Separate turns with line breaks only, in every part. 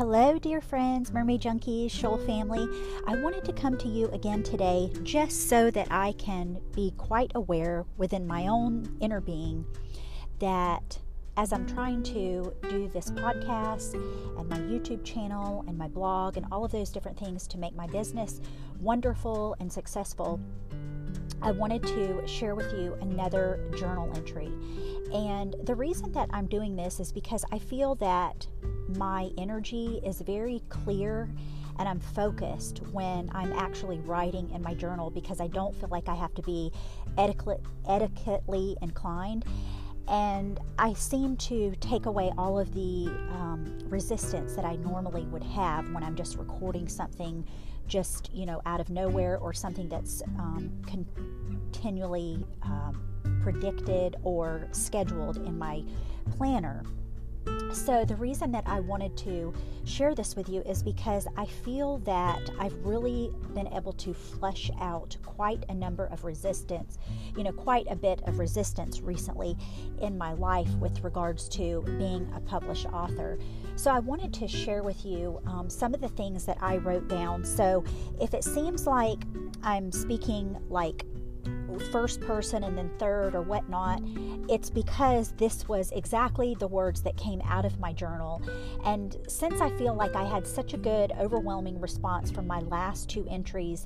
Hello, dear friends, Mermaid Junkies, Shoal family. I wanted to come to you again today just so that I can be quite aware within my own inner being that as I'm trying to do this podcast and my YouTube channel and my blog and all of those different things to make my business wonderful and successful, I wanted to share with you another journal entry. And the reason that I'm doing this is because I feel that my energy is very clear and I'm focused when I'm actually writing in my journal, because I don't feel like I have to be etiquetely inclined. And I seem to take away all of the resistance that I normally would have when I'm just recording something just, out of nowhere, or something that's continually predicted or scheduled in my planner. So the reason that I wanted to share this with you is because I feel that I've really been able to flesh out quite a number of resistance, quite a bit of resistance recently in my life with regards to being a published author. So I wanted to share with you some of the things that I wrote down. So if it seems like I'm speaking like first person and then third or whatnot, it's because this was exactly the words that came out of my journal. And since I feel like I had such a good overwhelming response from my last two entries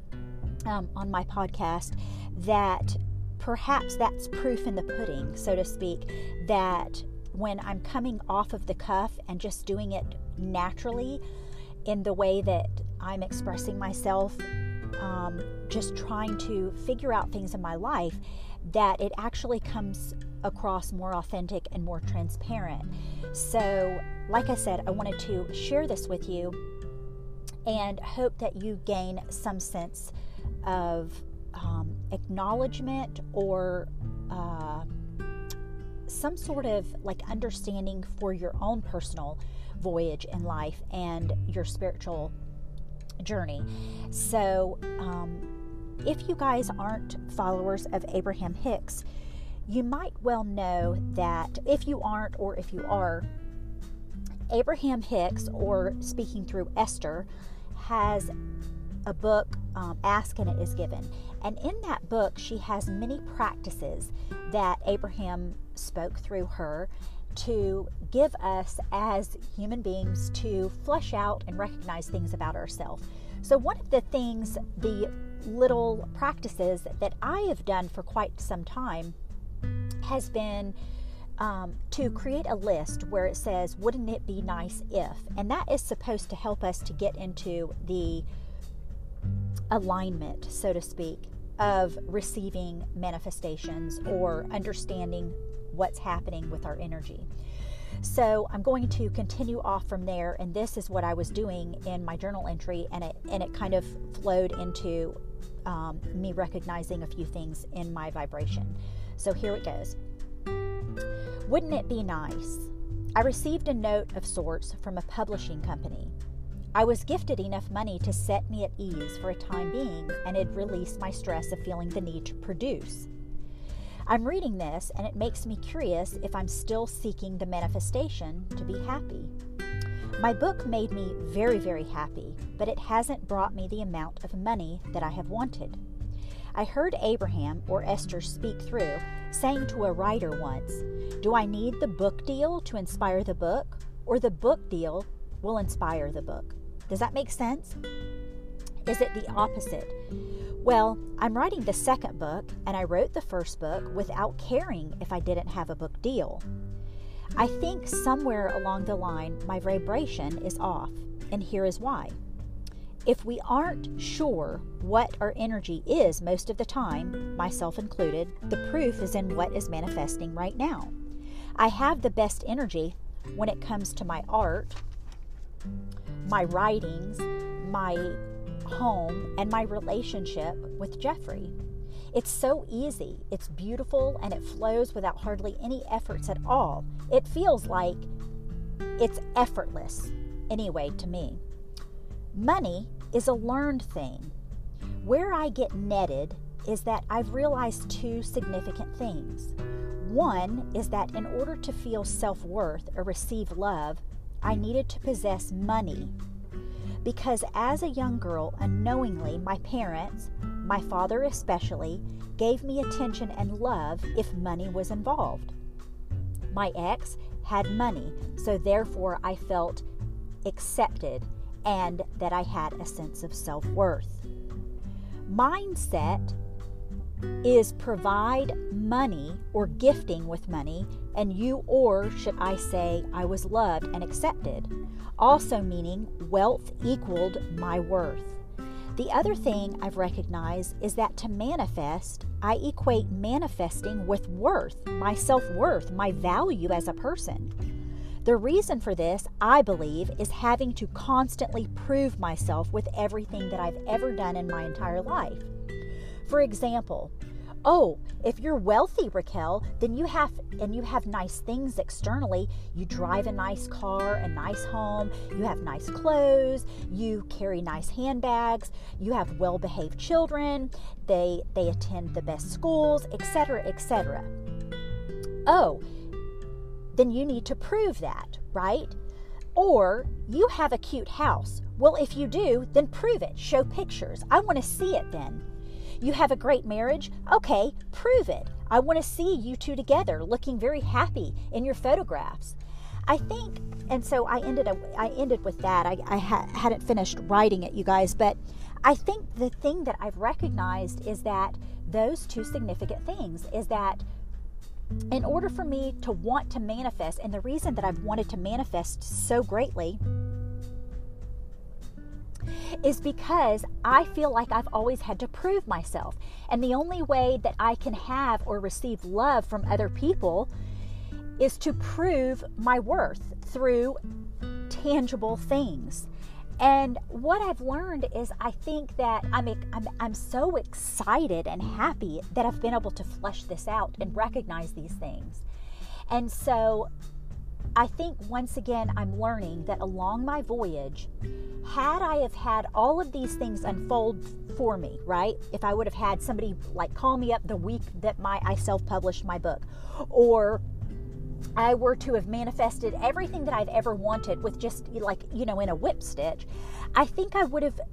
on my podcast, that perhaps that's proof in the pudding, so to speak, that when I'm coming off of the cuff and just doing it naturally in the way that I'm expressing myself, just trying to figure out things in my life, that it actually comes across more authentic and more transparent. So, like I said, I wanted to share this with you and hope that you gain some sense of acknowledgement or some sort of understanding for your own personal voyage in life and your spiritual journey. So if you guys aren't followers of Abraham Hicks, you might well know that if you aren't, or if you are, Abraham Hicks, or speaking through Esther, has a book, Ask and It Is Given. And in that book, she has many practices that Abraham spoke through her to give us as human beings to flesh out and recognize things about ourselves. So one of the things, the little practices that I have done for quite some time, has been to create a list where it says, wouldn't it be nice if? And that is supposed to help us to get into the alignment, so to speak, of receiving manifestations or understanding what's happening with our energy. So I'm going to continue off from there, and this is what I was doing in my journal entry, and it kind of flowed into me recognizing a few things in my vibration. So here it goes. Wouldn't it be nice? I received a note of sorts from a publishing company. I was gifted enough money to set me at ease for a time being, and it released my stress of feeling the need to produce. I'm reading this, and it makes me curious if I'm still seeking the manifestation to be happy. My book made me very, very happy, but it hasn't brought me the amount of money that I have wanted. I heard Abraham, or Esther, speak through, saying to a writer once, do I need the book deal to inspire the book, or the book deal will inspire the book? Does that make sense? Is it the opposite? Well, I'm writing the second book, and I wrote the first book without caring if I didn't have a book deal. I think somewhere along the line, my vibration is off, and here is why. If we aren't sure what our energy is most of the time, myself included, the proof is in what is manifesting right now. I have the best energy when it comes to my art, my writings, my home, and my relationship with Jeffrey. It's so easy, it's beautiful, and it flows without hardly any efforts at all. It feels like it's effortless, anyway, to me. Money is a learned thing. Where I get netted is that I've realized two significant things. One is that in order to feel self-worth or receive love, I needed to possess money because as a young girl, unknowingly, my parents, my father especially, gave me attention and love if money was involved. My ex had money, so therefore I felt accepted and that I had a sense of self-worth. Mindset is provide money or gifting with money, and you, or should I say, I was loved and accepted. Also meaning wealth equaled my worth. The other thing I've recognized is that to manifest, I equate manifesting with worth, my self-worth, my value as a person. The reason for this, I believe, is having to constantly prove myself with everything that I've ever done in my entire life. For example, if you're wealthy, Raquel, then you have nice things externally. You drive a nice car, a nice home, you have nice clothes, you carry nice handbags, you have well-behaved children, they attend the best schools, etc., etc. Then you need to prove that, right? Or you have a cute house. Well, if you do, then prove it. Show pictures. I want to see it then. You have a great marriage? Okay, prove it. I want to see you two together looking very happy in your photographs. I think, and so I ended with that. I hadn't finished writing it, you guys, but I think the thing that I've recognized is that those two significant things is that in order for me to want to manifest, and the reason that I've wanted to manifest so greatly is because I feel like I've always had to prove myself. And the only way that I can have or receive love from other people is to prove my worth through tangible things. And what I've learned is I think that I'm so excited and happy that I've been able to flesh this out and recognize these things. And so I think once again I'm learning that along my voyage, had I have had all of these things unfold for me, right? If I would have had somebody like call me up the week that I self-published my book, or I were to have manifested everything that I've ever wanted with just in a whip stitch, I think I would have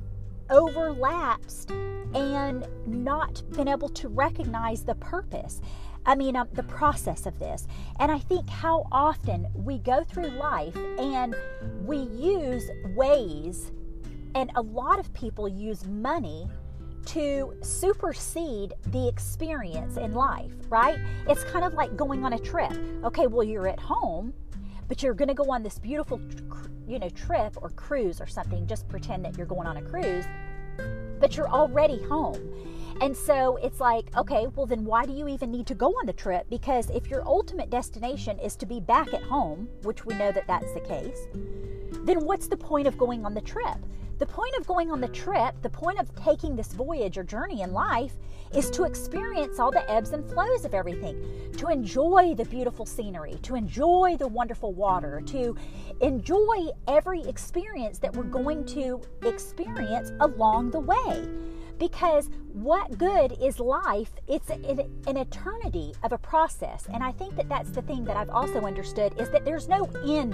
overlapsed and not been able to recognize the purpose. The process of this. And I think how often we go through life and we use ways, and a lot of people use money to supersede the experience in life, right? It's kind of like going on a trip. Okay, well, you're at home, but you're going to go on this beautiful, trip or cruise or something. Just pretend that you're going on a cruise, but you're already home. And so it's like, okay, well then why do you even need to go on the trip? Because if your ultimate destination is to be back at home, which we know that that's the case, then what's the point of going on the trip? The point of going on the trip, the point of taking this voyage or journey in life is to experience all the ebbs and flows of everything, to enjoy the beautiful scenery, to enjoy the wonderful water, to enjoy every experience that we're going to experience along the way. Because what good is life? It's an eternity of a process. And I think that that's the thing that I've also understood is that there's no end.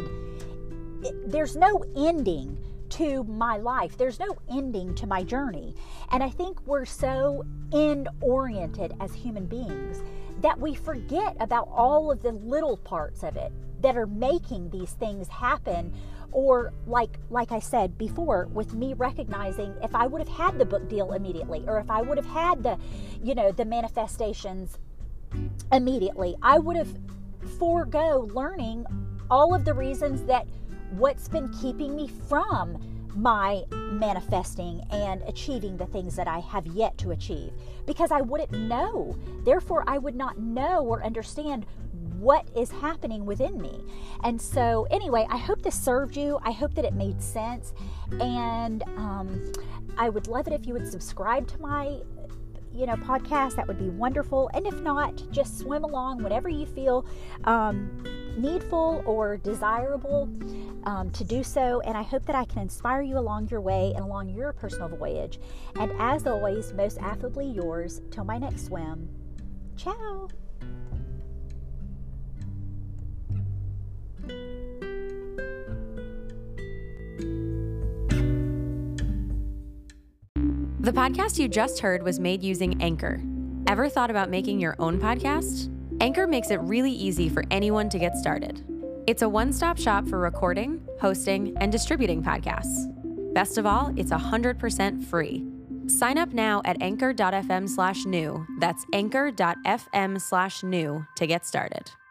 There's no ending to my life. There's no ending to my journey. And I think we're so end-oriented as human beings that we forget about all of the little parts of it that are making these things happen. Or like I said before, with me recognizing if I would have had the book deal immediately, or if I would have had the manifestations immediately, I would have forego learning all of the reasons that what's been keeping me from my manifesting and achieving the things that I have yet to achieve, because I wouldn't know. Therefore, I would not know or understand what is happening within me. And so anyway, I hope this served you. I hope that it made sense. And I would love it if you would subscribe to my podcast. That would be wonderful. And if not, just swim along whenever you feel needful or desirable to do so. And I hope that I can inspire you along your way and along your personal voyage. And as always, most affably yours, till my next swim. Ciao.
The podcast you just heard was made using Anchor. Ever thought about making your own podcast? Anchor makes it really easy for anyone to get started. It's a one-stop shop for recording, hosting, and distributing podcasts. Best of all, it's 100% free. Sign up now at anchor.fm/new. That's anchor.fm/new to get started.